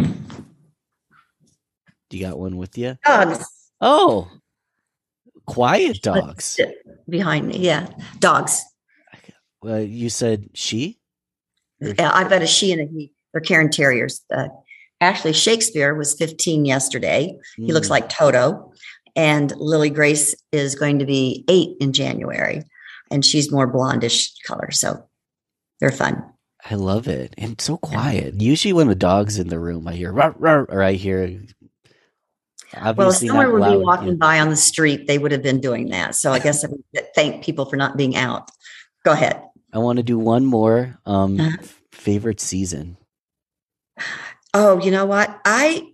Do you got one with you? Dogs. Oh, quiet dogs. Behind me. Yeah. Dogs. Well, you said she? Yeah, I've got a she and a he. They're Cairn Terriers. Uh, actually, Shakespeare was fifteen yesterday. He looks Mm, like Toto. And Lily Grace is going to be eight in January. And she's more blondish color. So they're fun. I love it. And so quiet. Usually when the dog's in the room, I hear "Rawr, rawr," or I hear Well, if obviously someone not would be loud. walking Yeah. by on the street, they would have been doing that. So I guess I would thank people for not being out. Go ahead. I want to do one more. Um, Uh-huh. f- favorite season. Oh, you know what? I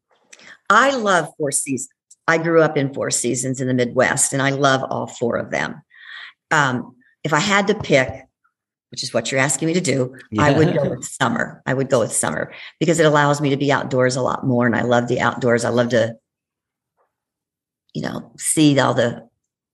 I love four seasons. I grew up in four seasons in the Midwest, and I love all four of them. Um, if I had to pick, which is what you're asking me to do, I would go Yeah. with summer. I would go with summer because it allows me to be outdoors a lot more, and I love the outdoors. I love to, you know, see all the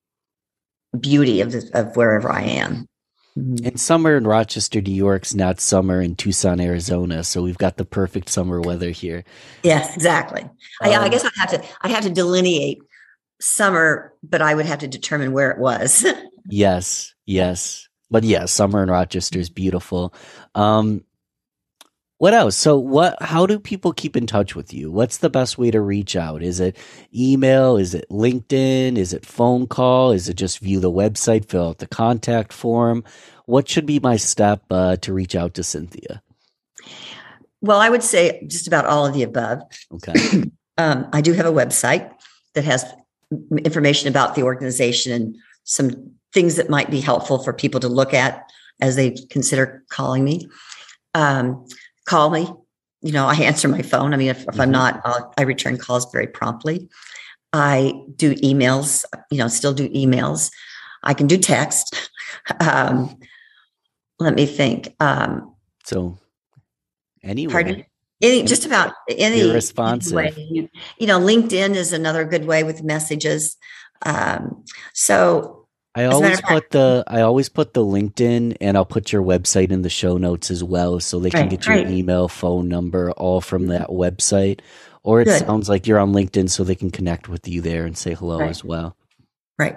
beauty of the, of wherever I am. Mhm. And summer in Rochester, New York's not summer in Tucson, Arizona. So we've got the perfect summer weather here. Yes, exactly. I, I Um, guess I'd have to I'd have to delineate summer, but I would have to determine where it was. Yes, yes. But yeah, summer in Rochester is beautiful. Um, what else? So what how do people keep in touch with you? What's the best way to reach out? Is it email? Is it LinkedIn? Is it phone call? Is it just view the website, fill out the contact form? What should be my step uh, to reach out to Cynthia? Well, I would say just about all of the above. Okay. Um, I do have a website that has information about the organization and some things that might be helpful for people to look at as they consider calling me. Um, call me. You know, I answer my phone. I mean, if, if I'm Mhm. not, I'll, I return calls very promptly. I do emails, you know, still do emails. I can do text. Um, let me think. Um, So anywhere. pardon? Any, just about any You're responsive. way. You, you know, LinkedIn is another good way with messages. Um, so I As a matter always of fact- put the I always put the LinkedIn and I'll put your website in the show notes as well so they can Right, get your right. email, phone number all from that website. Or it Good. sounds like you're on LinkedIn so they can connect with you there and say hello Right. as well. Right.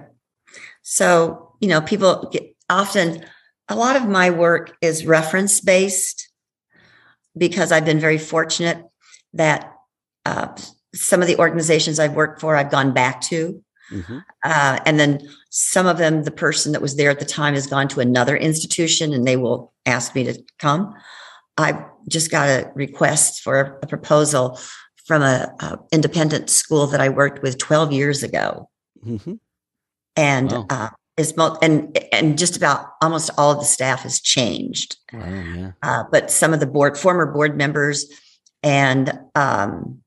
So, you know, people get often, a lot of my work is reference based because I've been very fortunate that uh, some of the organizations I've worked for, I've gone back to. hmm Uh, and then some of them, the person that was there at the time has gone to another institution and they will ask me to come. I just got a request for a proposal from a, a independent school that I worked with twelve years ago. hmm And Wow. uh, is mo- and and just about almost all of the staff has changed, Wow, yeah. uh, but some of the board former board members and um,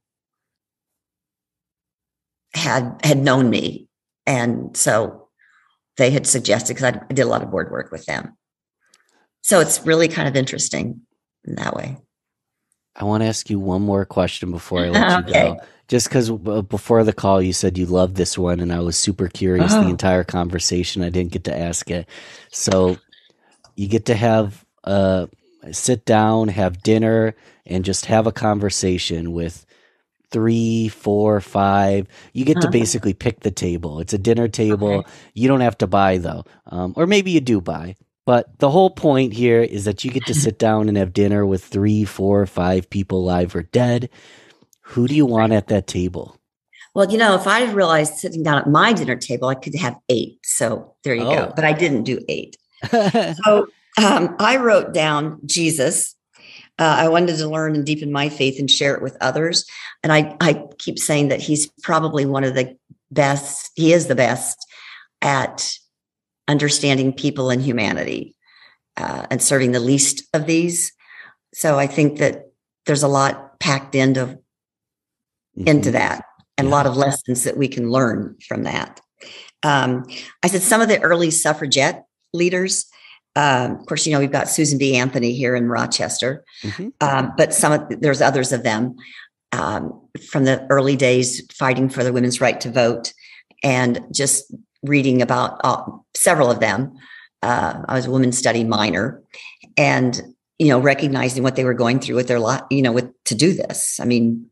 had had known me, and so they had suggested because I, I did a lot of board work with them. So it's really kind of interesting in that way. I want to ask you one more question before I let you Okay. go. Just because uh, before the call you said you loved this one, and I was super curious the Oh. entire conversation. I didn't get to ask it. So you get to have uh, sit down, have dinner, and just have a conversation with three, four, five. You get to Uh-huh. basically pick the table. It's a dinner table. Okay. You don't have to buy though, um, or maybe you do buy. But the whole point here is that you get to sit down and have dinner with three, four, five people, live or dead. Who do you want at that table? Well, you know, if I had realized sitting down at my dinner table, I could have eight. So there you Oh. go. But I didn't do eight. So um, I wrote down Jesus. Uh, I wanted to learn and deepen my faith and share it with others. And I, I keep saying that he's probably one of the best. He is the best at understanding people and humanity uh, and serving the least of these. So I think that there's a lot packed into, mm-hmm. into that and yeah. a lot of lessons that we can learn from that. Um, I said some of the early suffragette leaders, um, of course, you know, we've got Susan B. Anthony here in Rochester, mm-hmm. um, but some of, there's others of them um, from the early days fighting for the women's right to vote, and just reading about uh, several of them. Uh, I was a women's study minor, and, you know, recognizing what they were going through with their lot, you know, with to do this. I mean,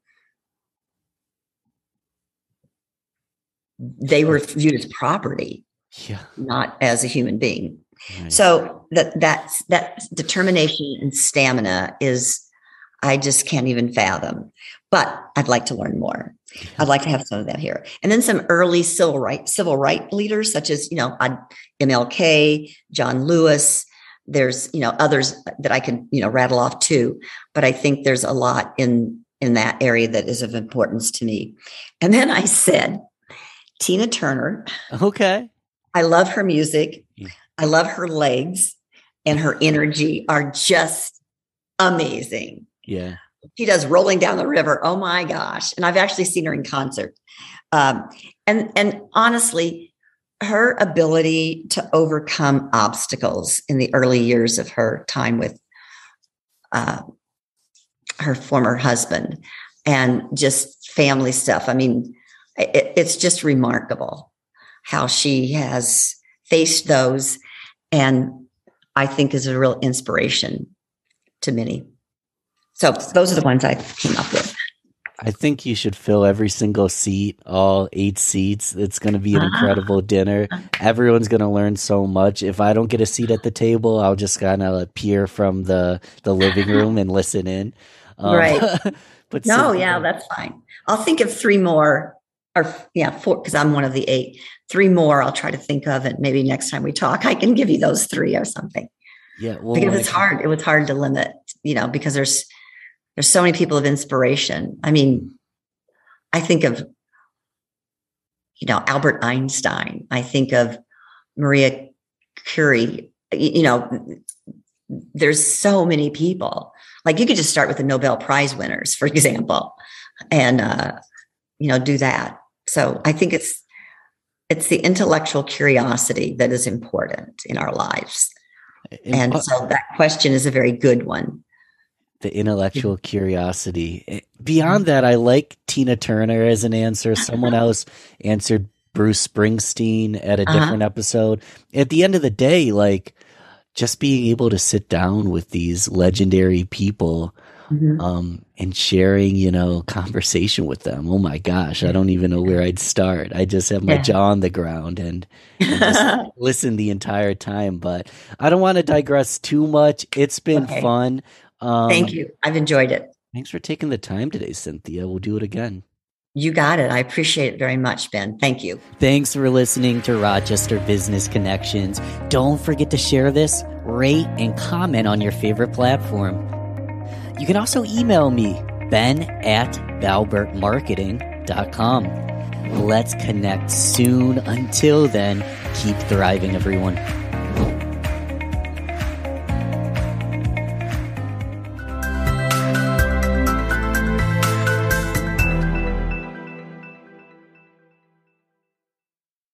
they were viewed as property, yeah. not as a human being. Right. So that that's that determination and stamina is, I just can't even fathom. But I'd like to learn more. Yeah. I'd like to have some of that here. And then some early civil rights civil rights leaders, such as, you know, M L K, John Lewis. There's, you know, others that I could, you know, rattle off too. But I think there's a lot in in that area that is of importance to me. And then I said, Tina Turner. Okay. I love her music. I love her legs, and her energy are just amazing. Yeah. She does Rolling Down the River. Oh my gosh. And I've actually seen her in concert. Um, and, and honestly, her ability to overcome obstacles in the early years of her time with uh, her former husband and just family stuff. I mean, it, it's just remarkable how she has faced those, and I think is a real inspiration to many. So those are the ones I came up with. I think you should fill every single seat, all eight seats. It's going to be an incredible dinner. Everyone's going to learn so much. If I don't get a seat at the table, I'll just kind of peer from the, the living room and listen in. Um, right. But no, yeah, that's fine. I'll think of three more, or yeah, four, because I'm one of the eight. Three more I'll try to think of, and maybe next time we talk, I can give you those three or something. Yeah. Well, because it's hard. It was hard to limit, you know, because there's, There's so many people of inspiration. I mean, I think of, you know, Albert Einstein. I think of Maria Curie. You know, there's so many people. Like, you could just start with the Nobel Prize winners, for example, and, uh, you know, do that. So I think it's, it's the intellectual curiosity that is important in our lives. And, and so that question is a very good one. The intellectual curiosity. Beyond that, I like Tina Turner as an answer. Someone else answered Bruce Springsteen at a different uh-huh. episode. At the end of the day, like, just being able to sit down with these legendary people mm-hmm. um, and sharing, you know, conversation with them. Oh my gosh, I don't even know where I'd start. I just have my yeah. jaw on the ground and, and just listen the entire time. But I don't want to digress too much. It's been okay. fun. Um, Thank you. I've enjoyed it. Thanks for taking the time today, Cynthia. We'll do it again. You got it. I appreciate it very much, Ben. Thank you. Thanks for listening to Rochester Business Connections. Don't forget to share this, rate, and comment on your favorite platform. You can also email me, ben at balbert marketing dot com. Let's connect soon. Until then, keep thriving, everyone.